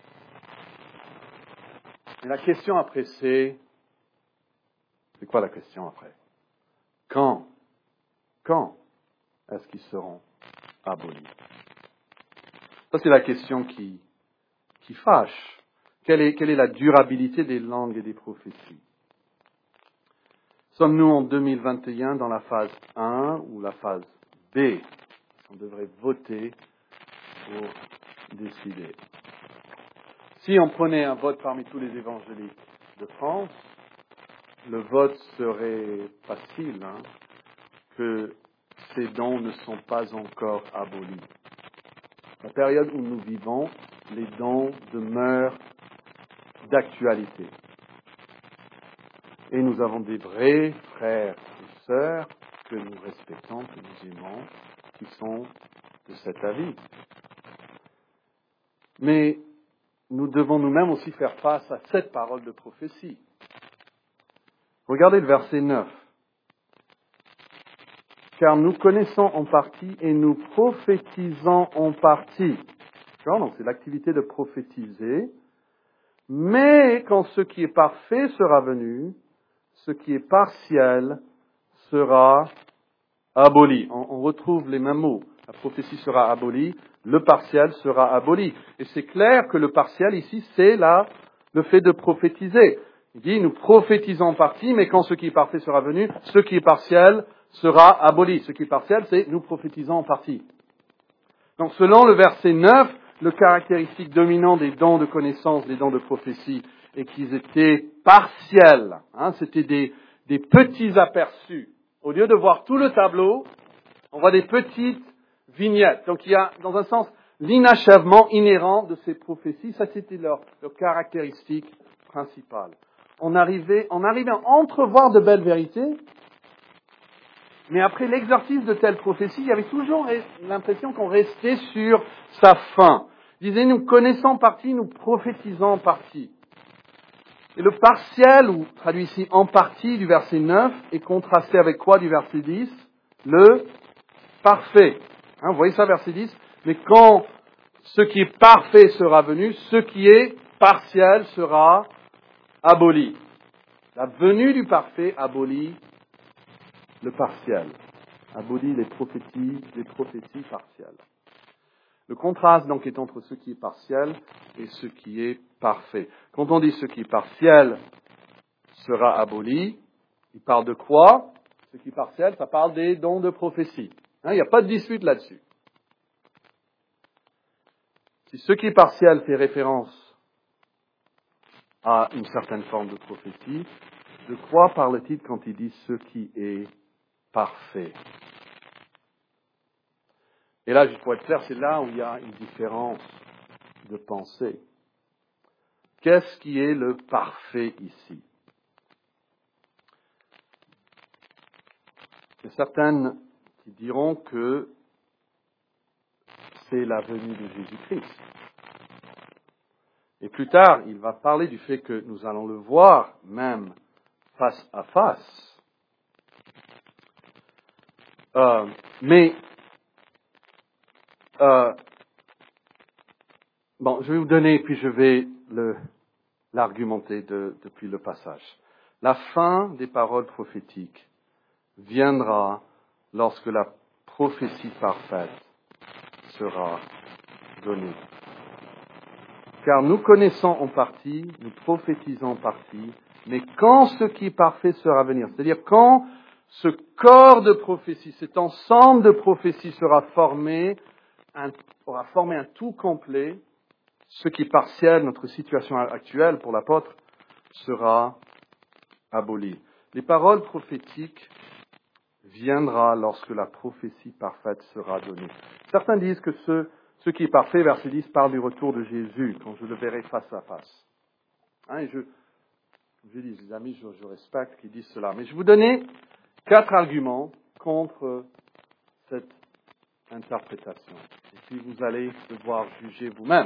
Et la question après, c'est... C'est quoi la question après? Quand? Quand est-ce qu'ils seront abolis? Ça, c'est la question qui, qui fâche. Quelle est, quelle est la durabilité des langues et des prophéties? Sommes-nous en deux mille vingt et un dans la phase un ou la phase B? On devrait voter pour décider. Si on prenait un vote parmi tous les évangéliques de France, le vote serait facile, hein, que ces dons ne sont pas encore abolis. La période où nous vivons, les dons demeurent d'actualité. Et nous avons des vrais frères et sœurs que nous respectons, que nous aimons, qui sont de cet avis. Mais nous devons nous-mêmes aussi faire face à cette parole de prophétie. Regardez le verset neuf. Car nous connaissons en partie et nous prophétisons en partie. Donc c'est l'activité de prophétiser. Mais quand ce qui est parfait sera venu, ce qui est partiel sera aboli. On, on retrouve les mêmes mots. La prophétie sera abolie, le partiel sera aboli. Et c'est clair que le partiel ici, c'est là le fait de prophétiser. Il dit, nous prophétisons en partie, mais quand ce qui est parfait sera venu, ce qui est partiel sera aboli. Ce qui est partiel, c'est nous prophétisons en partie. Donc selon le verset neuf, le caractéristique dominant des dons de connaissance, des dons de prophétie, est qu'ils étaient partiels. Hein, c'était des, des petits aperçus. Au lieu de voir tout le tableau, on voit des petites vignettes. Donc il y a, dans un sens, l'inachèvement inhérent de ces prophéties. Ça, c'était leur, leur caractéristique principale. On arrivait, on arrivait à entrevoir de belles vérités, mais après l'exercice de telles prophéties, il y avait toujours l'impression qu'on restait sur sa fin. Il disait, nous connaissons en partie, nous prophétisons en partie. Et le partiel, ou traduit ici en partie du verset neuf, est contrasté avec quoi du verset dix? Le parfait. Hein, vous voyez ça, verset dix? Mais quand ce qui est parfait sera venu, ce qui est partiel sera aboli. La venue du parfait abolit le partiel, abolit les prophéties, les prophéties partielles. Le contraste donc est entre ce qui est partiel et ce qui est parfait. Quand on dit ce qui est partiel sera aboli, il parle de quoi? Ce qui est partiel, ça parle des dons de prophétie. Hein, il n'y a pas de dispute là-dessus. Si ce qui est partiel fait référence à une certaine forme de prophétie, de quoi parle-t-il quand il dit ce qui est parfait? Et là, juste pour être clair, c'est là où il y a une différence de pensée. Qu'est-ce qui est le parfait ici? Il y a certaines qui diront que c'est la venue de Jésus-Christ. Et plus tard, il va parler du fait que nous allons le voir même face à face. Euh, mais, euh, bon, je vais vous donner, puis je vais le, l'argumenter de, depuis le passage. La fin des paroles prophétiques viendra lorsque la prophétie parfaite sera donnée. Car nous connaissons en partie, nous prophétisons en partie, mais quand ce qui est parfait sera venu, c'est-à-dire quand ce corps de prophétie, cet ensemble de prophéties sera formé, un, aura formé un tout complet, ce qui est partiel, notre situation actuelle pour l'apôtre, sera aboli. Les paroles prophétiques viendra lorsque la prophétie parfaite sera donnée. Certains disent que ce, ce qui est parfait, verset dix, parle du retour de Jésus, quand je le verrai face à face. Hein, et je, je dis, les amis, je, je respecte qu'ils disent cela. Mais je vais vous donner quatre arguments contre cette interprétation. Et puis vous allez devoir juger vous-même.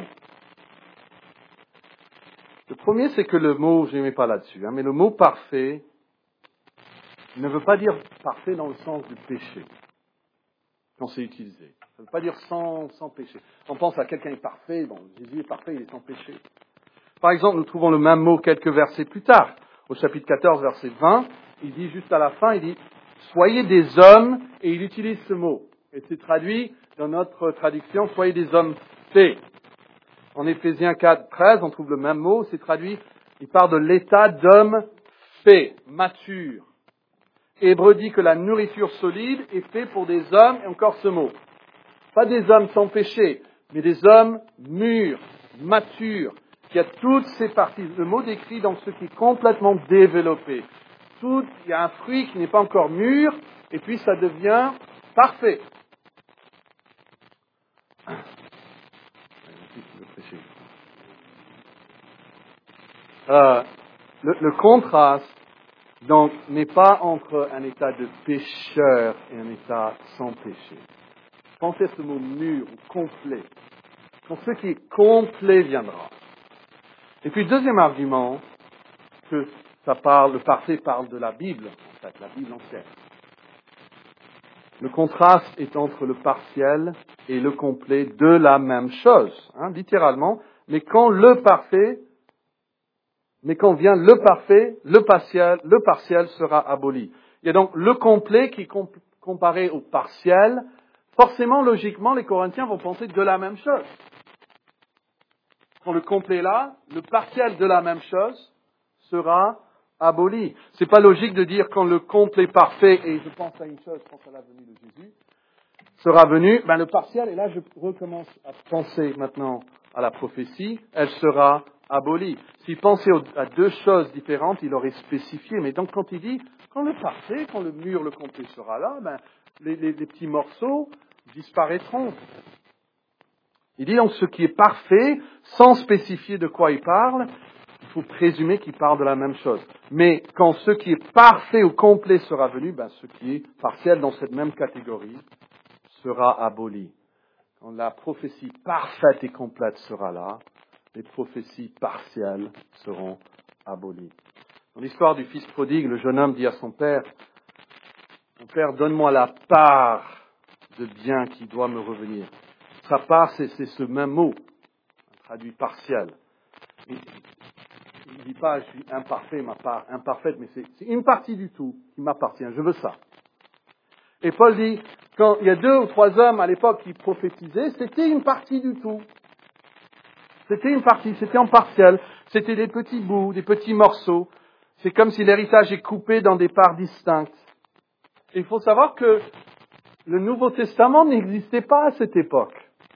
Le premier, c'est que le mot, je ne mets pas là-dessus, hein, mais le mot parfait ne veut pas dire parfait dans le sens du péché, quand c'est utilisé. Ça ne veut pas dire sans, sans péché. On pense à quelqu'un est parfait, bon, Jésus est parfait, il est sans péché. Par exemple, nous trouvons le même mot quelques versets plus tard. Au chapitre quatorze, verset vingt, il dit juste à la fin, il dit « Soyez des hommes », et il utilise ce mot. Et c'est traduit dans notre traduction « Soyez des hommes faits ». En Éphésiens quatre, treize, on trouve le même mot, c'est traduit, il parle de l'état d'homme fait, mature. Hébreu dit que la nourriture solide est faite pour des hommes, et encore ce mot. Pas des hommes sans péché, mais des hommes mûrs, matures, qu'il y a toutes ces parties. Le mot décrit donc ce qui est complètement développé. Tout, il y a un fruit qui n'est pas encore mûr, et puis ça devient parfait. Euh, le, le contraste, donc, n'est pas entre un état de pécheur et un état sans péché. Pensez à ce mot mûr ou complet. Quand ce qui est complet viendra. Et puis, deuxième argument, que ça parle, le parfait parle de la Bible, en fait, la Bible entière. Le contraste est entre le partiel et le complet de la même chose, hein, littéralement. Mais quand le parfait, mais quand vient le parfait, le partiel, le partiel sera aboli. Il y a donc le complet qui est comp- comparé au partiel. Forcément, logiquement, les Corinthiens vont penser de la même chose. Quand le complet est là, le partiel de la même chose sera aboli. C'est pas logique de dire quand le complet parfait, et je pense à une chose, je pense à la venue de Jésus, sera venu, ben le partiel, et là je recommence à penser maintenant à la prophétie, elle sera abolie. S'il pensait à deux choses différentes, il aurait spécifié, mais donc quand il dit, quand le parfait, quand le mur, le complet sera là, ben les, les, les petits morceaux disparaîtront. Il dit donc ce qui est parfait, sans spécifier de quoi il parle, il faut présumer qu'il parle de la même chose. Mais quand ce qui est parfait ou complet sera venu, ben ce qui est partiel dans cette même catégorie sera aboli. Quand la prophétie parfaite et complète sera là, les prophéties partielles seront abolies. Dans l'histoire du fils prodigue, le jeune homme dit à son père, « Mon père, donne-moi la part de bien qui doit me revenir. » Sa part, c'est, c'est ce même mot, traduit partiel. Il ne dit pas, je suis imparfait, ma part imparfaite, mais c'est, c'est une partie du tout qui m'appartient, je veux ça. Et Paul dit, quand il y a deux ou trois hommes à l'époque qui prophétisaient, c'était une partie du tout. C'était une partie, c'était en partiel, c'était des petits bouts, des petits morceaux. C'est comme si l'héritage est coupé dans des parts distinctes. Et il faut savoir que le Nouveau Testament n'existait pas à cette époque.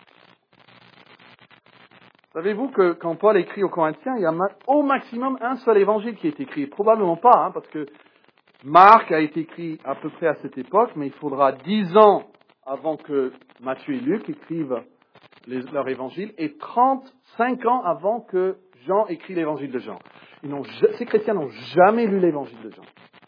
Savez-vous que quand Paul écrit aux Corinthiens, il y a au maximum un seul évangile qui est écrit? Probablement pas, hein, parce que Marc a été écrit à peu près à cette époque, mais il faudra dix ans avant que Matthieu et Luc écrivent les, leur évangile, et trente-cinq ans avant que Jean écrit l'évangile de Jean. Ils n'ont, ces chrétiens n'ont jamais lu l'évangile de Jean.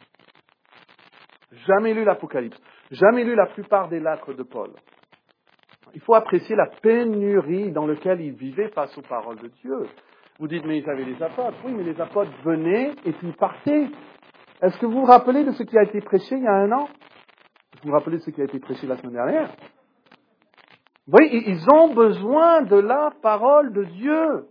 Jamais lu l'Apocalypse. Jamais lu la plupart des lettres de Paul. Il faut apprécier la pénurie dans laquelle ils vivaient face aux paroles de Dieu. Vous dites, mais ils avaient les apôtres. Oui, mais les apôtres venaient et puis partaient. Est-ce que vous vous rappelez de ce qui a été prêché il y a un an? Est-ce que vous vous rappelez de ce qui a été prêché la semaine dernière? Oui, ils ont besoin de la parole de Dieu.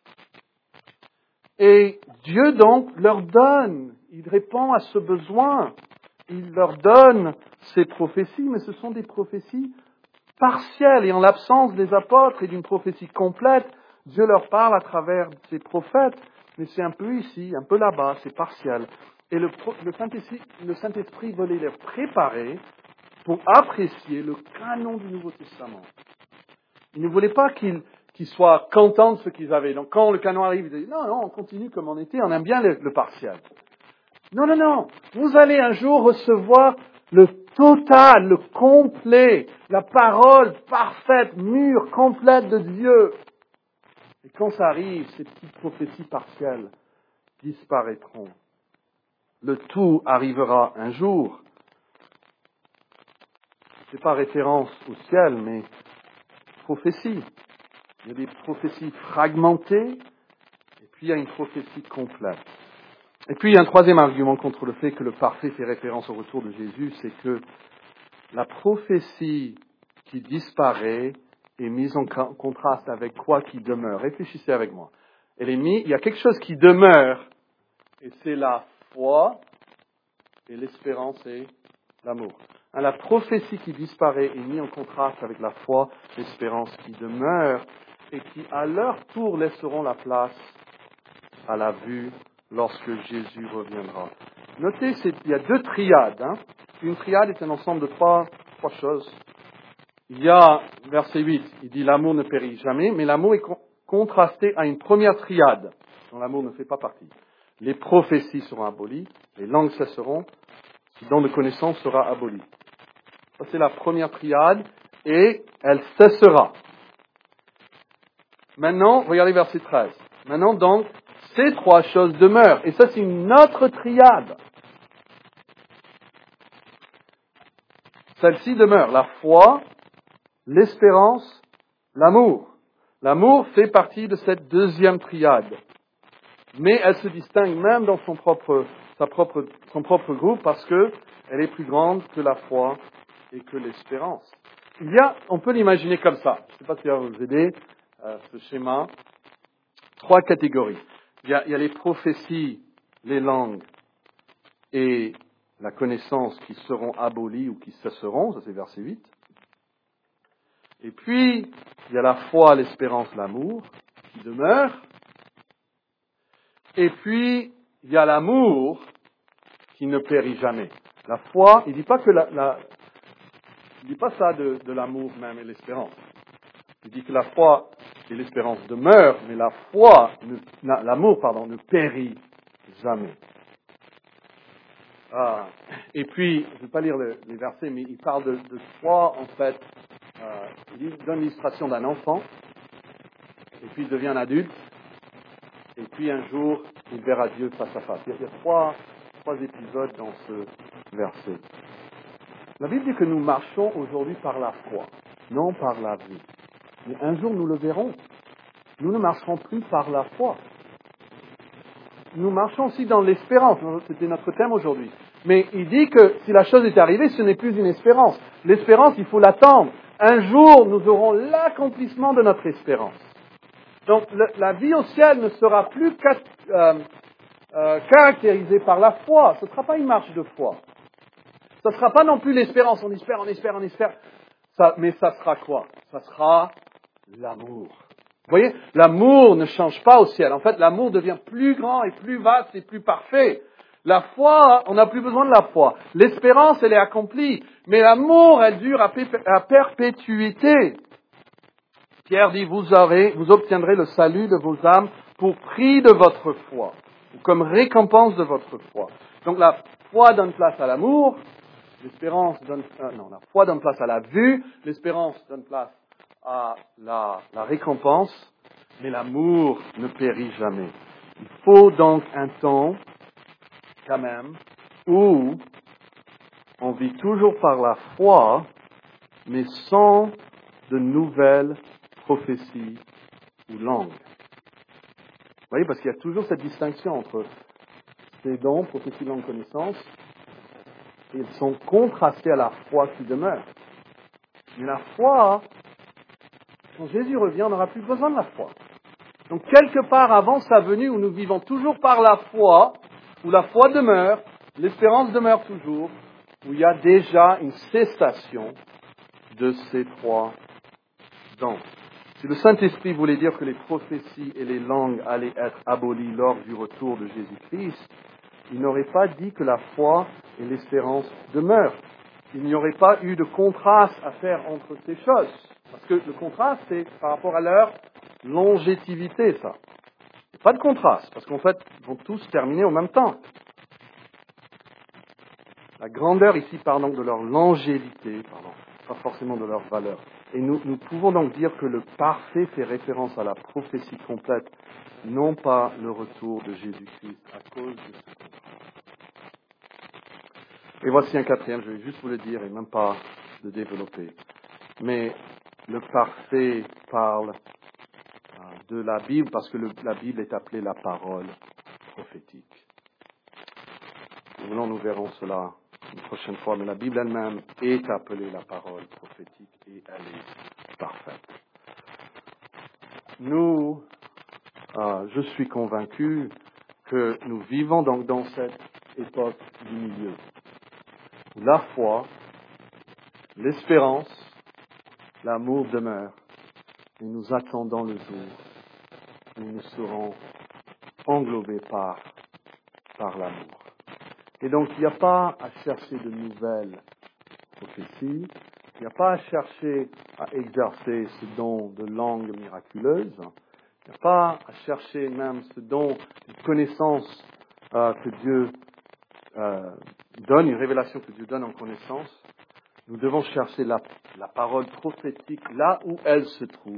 Et Dieu donc leur donne. Il répond à ce besoin. Il leur donne ces prophéties, mais ce sont des prophéties partielles. Et en l'absence des apôtres et d'une prophétie complète, Dieu leur parle à travers ces prophètes. Mais c'est un peu ici, un peu là-bas, c'est partiel. Et le, le, Saint-Esprit, le Saint-Esprit voulait les préparer pour apprécier le canon du Nouveau Testament. Il ne voulait pas qu'ils, qu'ils soient contents de ce qu'ils avaient. Donc quand le canon arrive, ils disent non, non, on continue comme on était, on aime bien le, le partiel. Non, non, non, vous allez un jour recevoir le total, le complet, la parole parfaite, mûre, complète de Dieu. Et quand ça arrive, ces petites prophéties partielles disparaîtront. Le tout arrivera un jour. Ce n'est pas référence au ciel, mais prophétie. Il y a des prophéties fragmentées, et puis il y a une prophétie complète. Et puis il y a un troisième argument contre le fait que le parfait fait référence au retour de Jésus, c'est que la prophétie qui disparaît est mise en contraste avec quoi qui demeure. Réfléchissez avec moi. Elle est mise, il y a quelque chose qui demeure, et c'est la foi, et l'espérance et l'amour. Hein, la prophétie qui disparaît est mise en contraste avec la foi, l'espérance qui demeure, et qui à leur tour laisseront la place à la vue lorsque Jésus reviendra. Notez, c'est, il y a deux triades. Hein. Une triade est un ensemble de trois, trois choses. Il y a, verset huit, il dit l'amour ne périt jamais, mais l'amour est contrasté à une première triade, dont l'amour ne fait pas partie. Les prophéties seront abolies, les langues cesseront, ce don de connaissance sera aboli. Ça, c'est la première triade, et elle cessera. Maintenant, regardez verset treize. Maintenant, donc, ces trois choses demeurent. Et ça, c'est une autre triade. Celle-ci demeure. La foi, l'espérance, l'amour. L'amour fait partie de cette deuxième triade. Mais elle se distingue même dans son propre, sa propre, son propre groupe parce que elle est plus grande que la foi et que l'espérance. Il y a, on peut l'imaginer comme ça. Je ne sais pas si ça va vous aider, euh, ce schéma. Trois catégories. Il y, a, il y a les prophéties, les langues et la connaissance qui seront abolies ou qui cesseront, ça c'est verset huit. Et puis, il y a la foi, l'espérance, l'amour qui demeurent. Et puis, il y a l'amour qui ne périt jamais. La foi, il ne dit pas que la, la il dit pas ça de, de l'amour même et l'espérance. Il dit que la foi et l'espérance demeurent, mais la foi, ne, l'amour, pardon, ne périt jamais. Ah. Et puis, je ne vais pas lire le, les versets, mais il parle de, de foi, en fait. Euh, il donne l'illustration d'un enfant, et puis il devient un adulte, et puis un jour, il verra Dieu face à face. Il y a, il y a trois, trois épisodes dans ce verset. La Bible dit que nous marchons aujourd'hui par la foi, non par la vue. Mais un jour, nous le verrons. Nous ne marcherons plus par la foi. Nous marchons aussi dans l'espérance. C'était notre thème aujourd'hui. Mais il dit que si la chose est arrivée, ce n'est plus une espérance. L'espérance, il faut l'attendre. Un jour, nous aurons l'accomplissement de notre espérance. Donc, le, la vie au ciel ne sera plus cat, euh, euh, caractérisée par la foi. Ce ne sera pas une marche de foi. Ce ne sera pas non plus l'espérance. On espère, on espère, on espère. Ça, mais ça sera quoi? Ça sera l'amour. Vous voyez, l'amour ne change pas au ciel. En fait, l'amour devient plus grand et plus vaste et plus parfait. La foi, on n'a plus besoin de la foi. L'espérance, elle est accomplie. Mais l'amour, elle dure à, pé- à perpétuité. Pierre dit, vous aurez, vous obtiendrez le salut de vos âmes pour prix de votre foi, ou comme récompense de votre foi. Donc la foi donne place à l'amour, l'espérance donne, euh, non, la foi donne place à la vue, l'espérance donne place à la, la récompense, mais l'amour ne périt jamais. Il faut donc un temps, quand même, où on vit toujours par la foi, mais sans de nouvelles prophéties ou langues. Vous voyez, parce qu'il y a toujours cette distinction entre ces dons, prophéties, langue, connaissance, et ils sont contrastés à la foi qui demeure. Mais la foi, quand Jésus revient, on n'aura plus besoin de la foi. Donc, quelque part avant sa venue, où nous vivons toujours par la foi, où la foi demeure, l'espérance demeure toujours, où il y a déjà une cessation de ces trois dons. Si le Saint-Esprit voulait dire que les prophéties et les langues allaient être abolies lors du retour de Jésus-Christ, il n'aurait pas dit que la foi et l'espérance demeurent. Il n'y aurait pas eu de contraste à faire entre ces choses. Parce que le contraste, c'est par rapport à leur longévité, ça. Il n'y a pas de contraste, parce qu'en fait, ils vont tous terminer au même temps. La grandeur ici parle donc de leur longévité, pardon, pas forcément de leur valeur. Et nous, nous pouvons donc dire que le parfait fait référence à la prophétie complète, non pas le retour de Jésus-Christ à cause de ce contraste. Et voici un quatrième, je vais juste vous le dire et même pas le développer. Mais le parfait parle de la Bible parce que le, la Bible est appelée la parole prophétique. Nous, voulons, nous verrons cela une prochaine fois, mais la Bible elle-même est appelée la parole prophétique et elle est parfaite. Nous, euh, je suis convaincu que nous vivons donc dans cette époque du milieu, où la foi, l'espérance, l'amour demeurent, et nous attendons le jour où nous serons englobés par, par l'amour. Et donc, il n'y a pas à chercher de nouvelles prophéties, il n'y a pas à chercher à exercer ce don de langue miraculeuse, Il n'y a pas à chercher même ce don, une connaissance euh, que Dieu euh, donne, une révélation que Dieu donne en connaissance. Nous devons chercher la, la parole prophétique là où elle se trouve.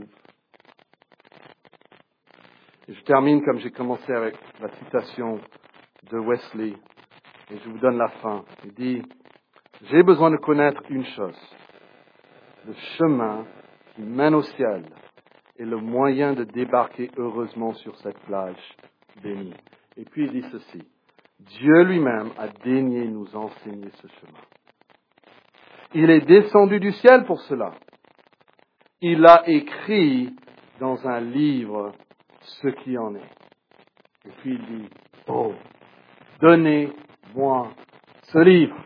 Et je termine comme j'ai commencé avec la citation de Wesley. Et je vous donne la fin. Il dit, j'ai besoin de connaître une chose. Le chemin qui mène au ciel est le moyen de débarquer heureusement sur cette plage bénie. Et puis il dit ceci. Dieu lui-même a daigné nous enseigner ce chemin. Il est descendu du ciel pour cela. Il a écrit dans un livre ce qui en est. Et puis il dit, oh, donnez-moi ce livre.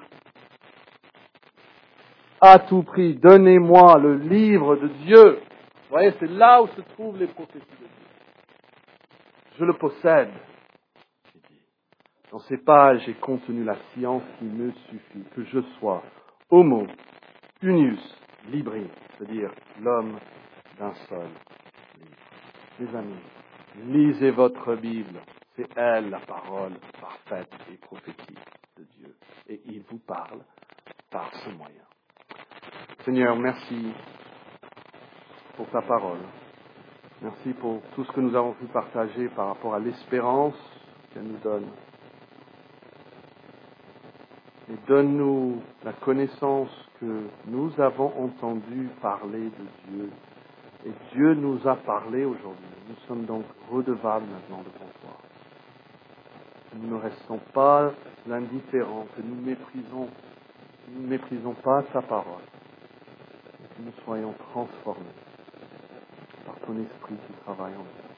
À tout prix, donnez-moi le livre de Dieu. Vous voyez, c'est là où se trouvent les prophéties de Dieu. Je le possède. Dans ces pages est contenue la science qui me suffit, que je sois homo, unius, libri, c'est-à-dire l'homme d'un seul livre. Mes amis, lisez votre Bible, c'est elle la parole parfaite et prophétique de Dieu. Et il vous parle par ce moyen. Seigneur, merci pour ta parole. Merci pour tout ce que nous avons pu partager par rapport à l'espérance qu'elle nous donne. Et donne-nous la connaissance que nous avons entendu parler de Dieu. Et Dieu nous a parlé aujourd'hui. Nous sommes donc redevables maintenant devant toi. Que nous ne restons pas indifférents, que nous méprisons, que nous ne méprisons pas ta parole. Et que nous soyons transformés par ton esprit qui travaille en nous.